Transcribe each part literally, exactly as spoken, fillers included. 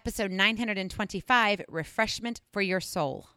episode nine hundred twenty-five, Refreshment for Your Soul.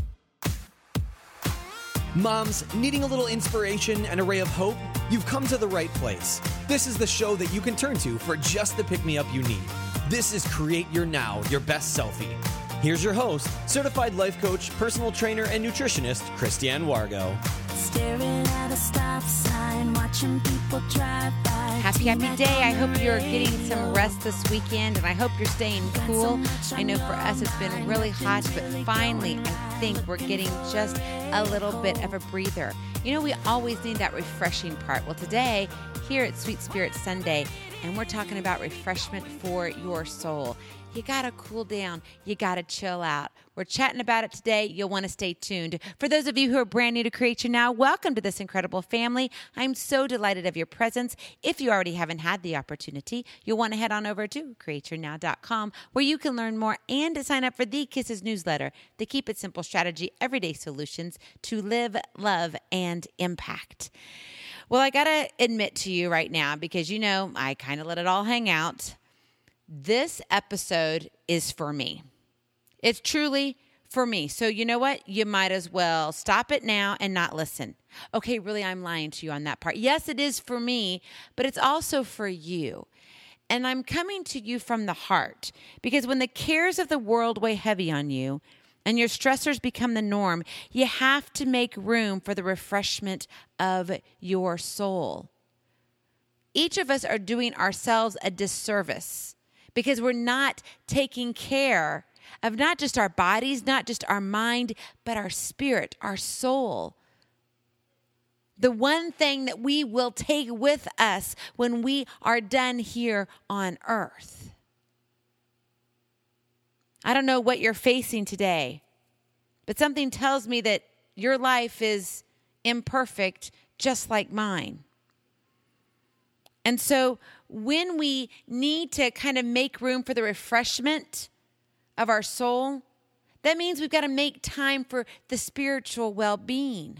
Moms, needing a little inspiration and a ray of hope? You've come to the right place. This is the show that you can turn to for just the pick-me-up you need. This is Create Your Now, Your Best Selfie. Here's your host, certified life coach, personal trainer, and nutritionist, Christiane Wargo. Staring at a stop sign, watching people drive by. Happy, happy day. I hope you're getting some rest this weekend, and I hope you're staying cool. I know for us it's been really hot, but finally I think we're getting just a little bit of a breather. You know, we always need that refreshing part. Well, today, here at Sweet Spirit Sunday, and we're talking about refreshment for your soul. You got to cool down. You got to chill out. We're chatting about it today. You'll want to stay tuned. For those of you who are brand new to Create Your Now, welcome to this incredible family. I'm so delighted of your presence. If you already haven't had the opportunity, you'll want to head on over to create your now dot com where you can learn more and to sign up for the Kisses newsletter, the Keep It Simple Strategy Everyday Solutions to Live, Love, and Impact. Well, I got to admit to you right now, because you know I kind of let it all hang out. This episode is for me. It's truly for me. So you know what? You might as well stop it now and not listen. Okay, really, I'm lying to you on that part. Yes, it is for me, but it's also for you. And I'm coming to you from the heart, because when the cares of the world weigh heavy on you and your stressors become the norm, you have to make room for the refreshment of your soul. Each of us are doing ourselves a disservice because we're not taking care of not just our bodies, not just our mind, but our spirit, our soul. The one thing that we will take with us when we are done here on earth. I don't know what you're facing today, but something tells me that your life is imperfect, just like mine. And so when we need to kind of make room for the refreshment of our soul, that means we've got to make time for the spiritual well-being.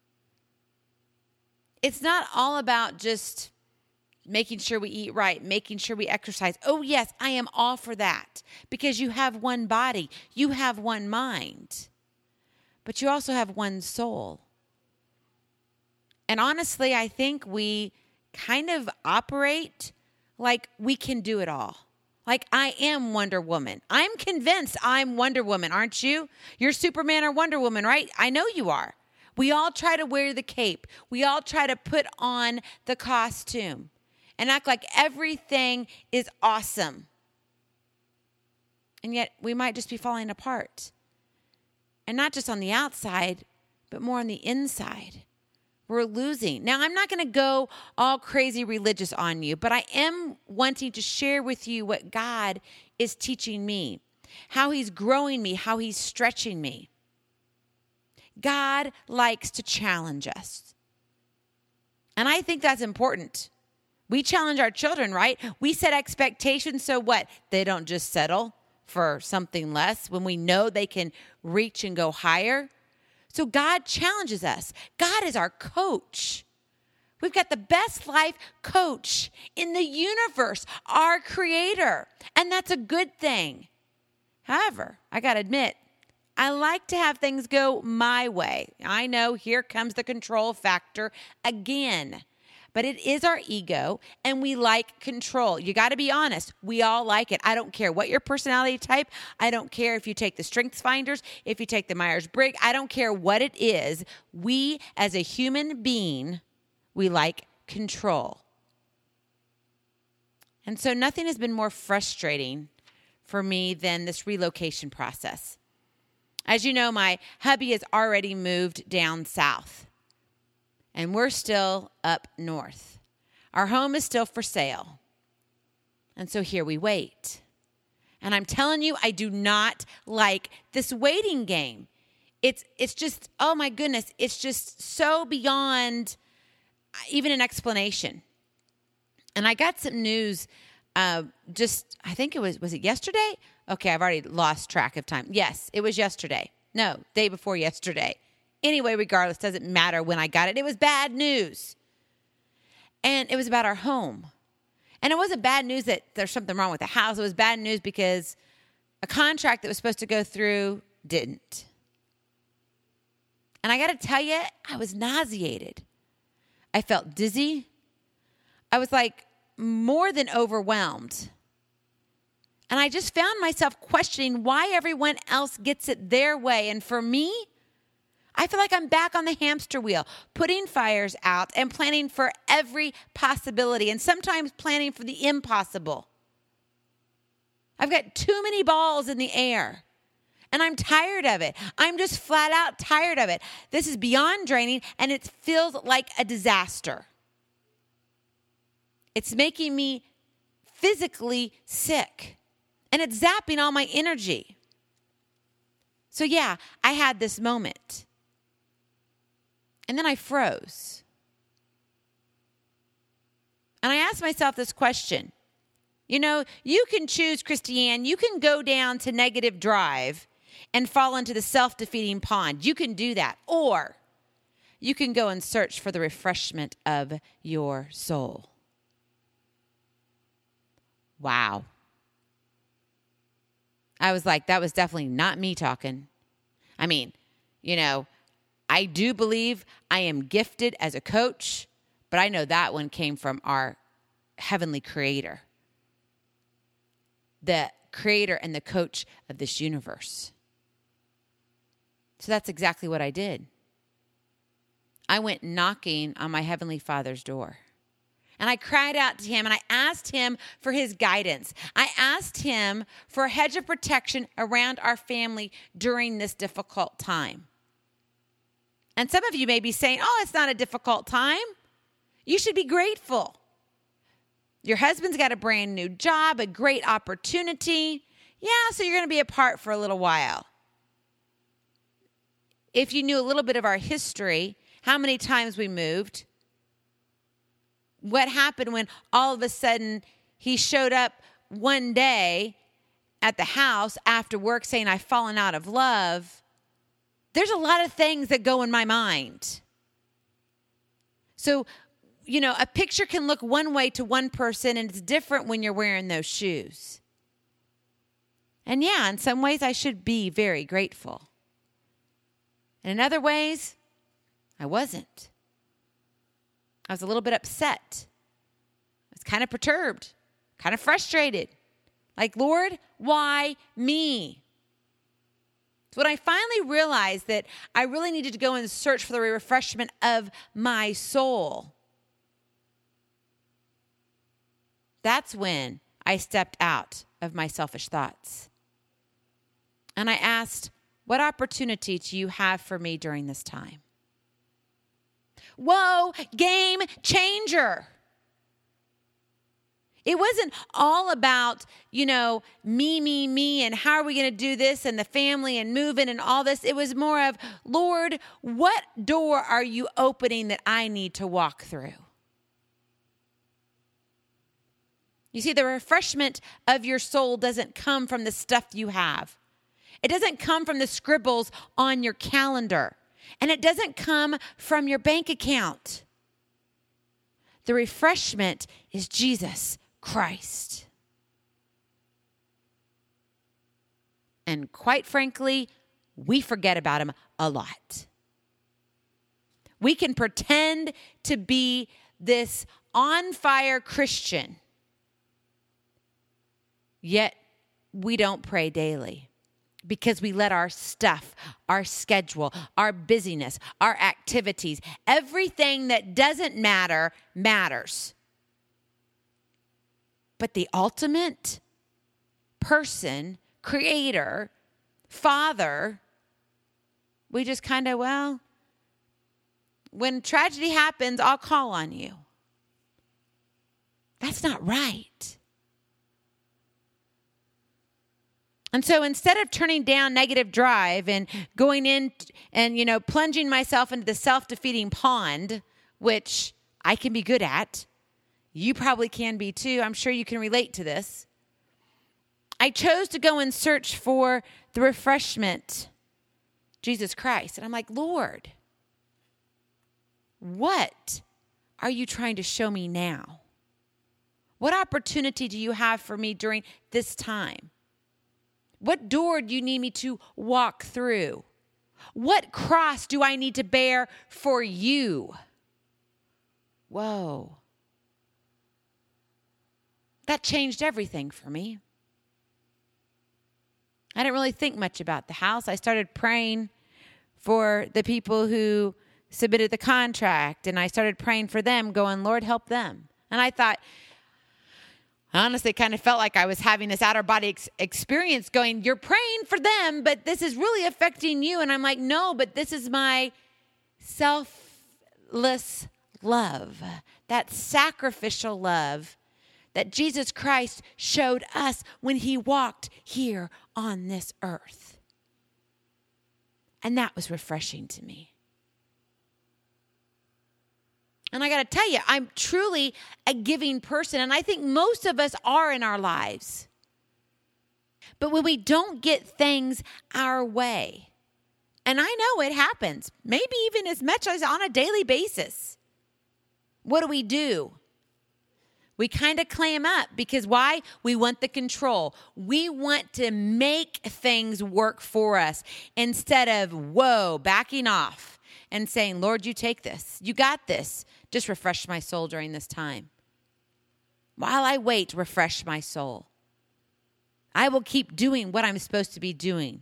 It's not all about just making sure we eat right, making sure we exercise. Oh, yes, I am all for that, because you have one body, you have one mind, but you also have one soul. And honestly, I think we kind of operate like we can do it all. Like I am Wonder Woman. I'm convinced I'm Wonder Woman, aren't you? You're Superman or Wonder Woman, right? I know you are. We all try to wear the cape. We all try to put on the costume and act like everything is awesome. And yet we might just be falling apart. And not just on the outside, but more on the inside. We're losing. Now, I'm not going to go all crazy religious on you, but I am wanting to share with you what God is teaching me, how he's growing me, how he's stretching me. God likes to challenge us. And I think that's important. We challenge our children, right? We set expectations so what? They don't just settle for something less when we know they can reach and go higher. So God challenges us. God is our coach. We've got the best life coach in the universe, our creator. And that's a good thing. However, I got to admit, I like to have things go my way. I know here comes the control factor again. But it is our ego, and we like control. You got to be honest. We all like it. I don't care what your personality type. I don't care if you take the Strengths Finders, if you take the Myers-Briggs. I don't care what it is. We, as a human being, we like control. And so nothing has been more frustrating for me than this relocation process. As you know, my hubby has already moved down south. And we're still up north. Our home is still for sale. And so here we wait. And I'm telling you, I do not like this waiting game. It's it's just, oh my goodness, it's just so beyond even an explanation. And I got some news uh, just, I think it was, was it yesterday? Okay, I've already lost track of time. Yes, it was yesterday. No, day before yesterday. Anyway, regardless, doesn't matter when I got it. It was bad news. And it was about our home. And it wasn't bad news that there's something wrong with the house. It was bad news because A contract that was supposed to go through didn't. And I got to tell you, I was nauseated. I felt dizzy. I was like more than overwhelmed. And I just found myself questioning why everyone else gets it their way. And for me, I feel like I'm back on the hamster wheel, putting fires out and planning for every possibility and sometimes planning for the impossible. I've got too many balls in the air and I'm tired of it. I'm just flat out tired of it. This is beyond draining and it feels like a disaster. It's making me physically sick and it's zapping all my energy. So yeah, I had this moment. And then I froze. And I asked myself this question. You know, you can choose, Christiane, you can go down to negative drive and fall into the self-defeating pond. You can do that. Or you can go and search for the refreshment of your soul. Wow. I was like, that was definitely not me talking. I mean, you know, I do believe I am gifted as a coach, but I know that one came from our heavenly creator, the creator and the coach of this universe. So that's exactly what I did. I went knocking on my heavenly Father's door. And I cried out to him and I asked him for his guidance. I asked him for a hedge of protection around our family during this difficult time. And some of you may be saying, oh, it's not a difficult time. You should be grateful. Your husband's got a brand new job, a great opportunity. Yeah, so you're going to be apart for a little while. If you knew a little bit of our history, how many times we moved, what happened when all of a sudden he showed up one day at the house after work saying, I've fallen out of love. There's a lot of things that go in my mind. So, you know, a picture can look one way to one person and it's different when you're wearing those shoes. And yeah, in some ways I should be very grateful. And in other ways, I wasn't. I was a little bit upset. I was kind of perturbed, kind of frustrated. Like, Lord, why me? So when I finally realized that I really needed to go and search for the refreshment of my soul, that's when I stepped out of my selfish thoughts. And I asked, what opportunity do you have for me during this time? Whoa, game changer. It wasn't all about, you know, me, me, me, and how are we going to do this and the family and moving and all this. It was more of, Lord, what door are you opening that I need to walk through? You see, the refreshment of your soul doesn't come from the stuff you have. It doesn't come from the scribbles on your calendar. And it doesn't come from your bank account. The refreshment is Jesus Christ. And quite frankly, we forget about him a lot. We can pretend to be this on-fire Christian, yet we don't pray daily. Because we let our stuff, our schedule, our busyness, our activities, everything that doesn't matter, matters. But the ultimate person, creator, father, we just kind of, well, when tragedy happens, I'll call on you. That's not right. And so instead of turning down negative drive and going in and, you know, plunging myself into the self-defeating pond, which I can be good at, you probably can be too. I'm sure you can relate to this. I chose to go and search for the refreshment, Jesus Christ. And I'm like, Lord, what are you trying to show me now? What opportunity do you have for me during this time? What door do you need me to walk through? What cross do I need to bear for you? Whoa. That changed everything for me. I didn't really think much about the house. I started praying for the people who submitted the contract, and I started praying for them, going, Lord, help them. And I thought, I honestly kind of felt like I was having this outer body ex- experience going, you're praying for them, but this is really affecting you. And I'm like, no, but this is my selfless love, that sacrificial love that Jesus Christ showed us when he walked here on this earth. And that was refreshing to me. And I got to tell you, I'm truly a giving person, and I think most of us are in our lives. But when we don't get things our way, and I know it happens, maybe even as much as on a daily basis, what do we do? We kind of clam up because why? We want the control. We want to make things work for us instead of, whoa, backing off and saying, Lord, you take this. You got this. Just refresh my soul during this time. While I wait, refresh my soul. I will keep doing what I'm supposed to be doing.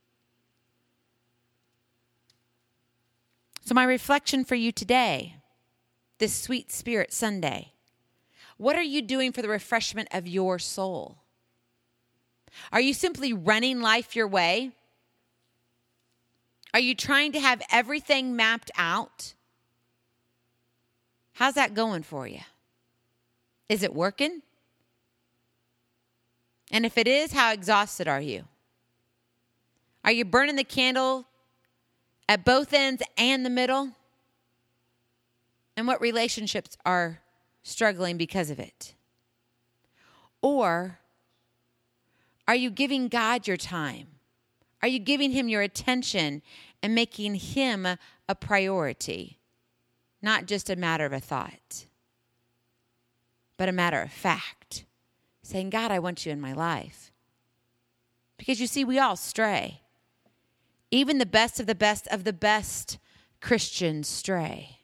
So my reflection for you today, this Sweet Spirit Sunday, what are you doing for the refreshment of your soul? Are you simply running life your way? Are you trying to have everything mapped out? How's that going for you? Is it working? And if it is, how exhausted are you? Are you burning the candle at both ends and the middle? And what relationships are struggling because of it? Or are you giving God your time? Are you giving him your attention and making him a priority? Not just a matter of a thought, but a matter of fact. Saying, God, I want you in my life. Because you see, we all stray. Even the best of the best of the best Christians stray.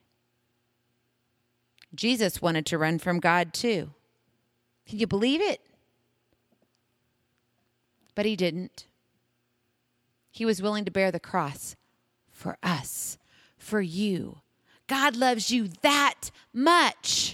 Jesus wanted to run from God too. Can you believe it? But he didn't. He was willing to bear the cross for us, for you. God loves you that much.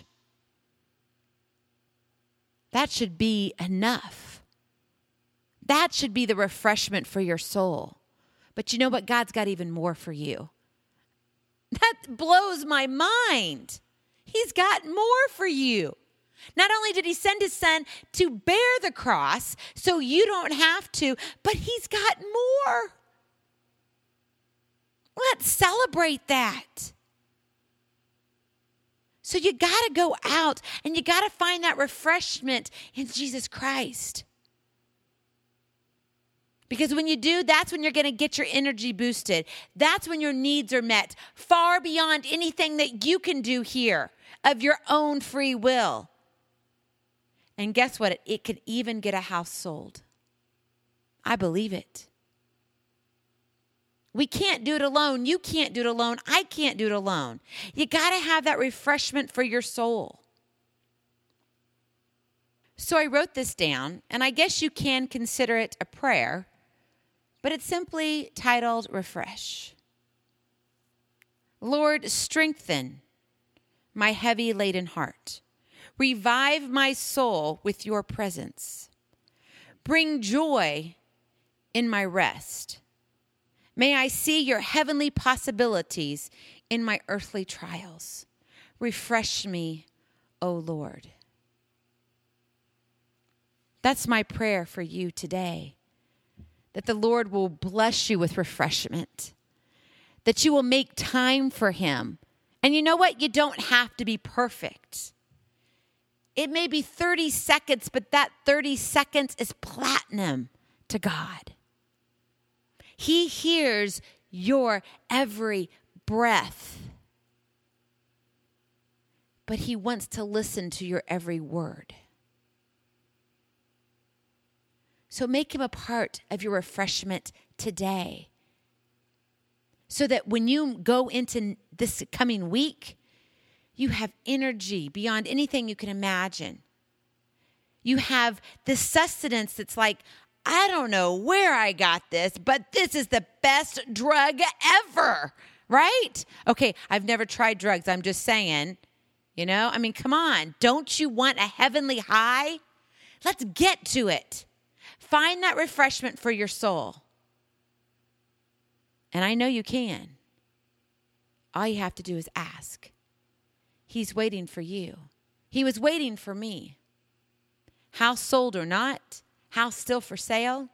That should be enough. That should be the refreshment for your soul. But you know what? God's got even more for you. That blows my mind. He's got more for you. Not only did he send his son to bear the cross so you don't have to, but he's got more. Let's celebrate that. So you got to go out and you got to find that refreshment in Jesus Christ. Because when you do, that's when you're going to get your energy boosted. That's when your needs are met, far beyond anything that you can do here of your own free will. And guess what? It, it could even get a house sold. I believe it. We can't do it alone. You can't do it alone. I can't do it alone. You got to have that refreshment for your soul. So I wrote this down, and I guess you can consider it a prayer, but it's simply titled Refresh. Lord, strengthen my heavy laden heart. Revive my soul with your presence. Bring joy in my rest. May I see your heavenly possibilities in my earthly trials. Refresh me, O Lord. That's my prayer for you today. That the Lord will bless you with refreshment. That you will make time for him. And you know what? You don't have to be perfect. It may be thirty seconds, but that thirty seconds is platinum to God. He hears your every breath. But he wants to listen to your every word. So make him a part of your refreshment today, so that when you go into this coming week, you have energy beyond anything you can imagine. You have this sustenance that's like, I don't know where I got this, but this is the best drug ever, right? Okay, I've never tried drugs. I'm just saying, you know, I mean, come on. Don't you want a heavenly high? Let's get to it. Find that refreshment for your soul. And I know you can. All you have to do is ask. He's waiting for you. He was waiting for me. House sold or not, house still for sale,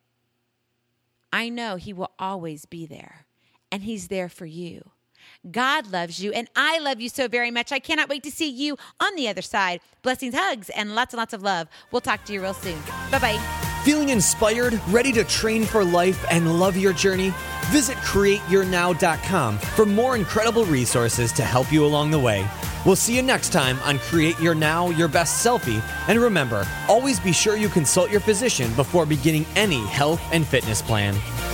I know he will always be there, and he's there for you. God loves you, and I love you so very much. I cannot wait to see you on the other side. Blessings, hugs, and lots and lots of love. We'll talk to you real soon. Bye-bye. Feeling inspired, ready to train for life, and love your journey? Visit create your now dot com for more incredible resources to help you along the way. We'll see you next time on Create Your Now, Your Best Selfie. And remember, always be sure you consult your physician before beginning any health and fitness plan.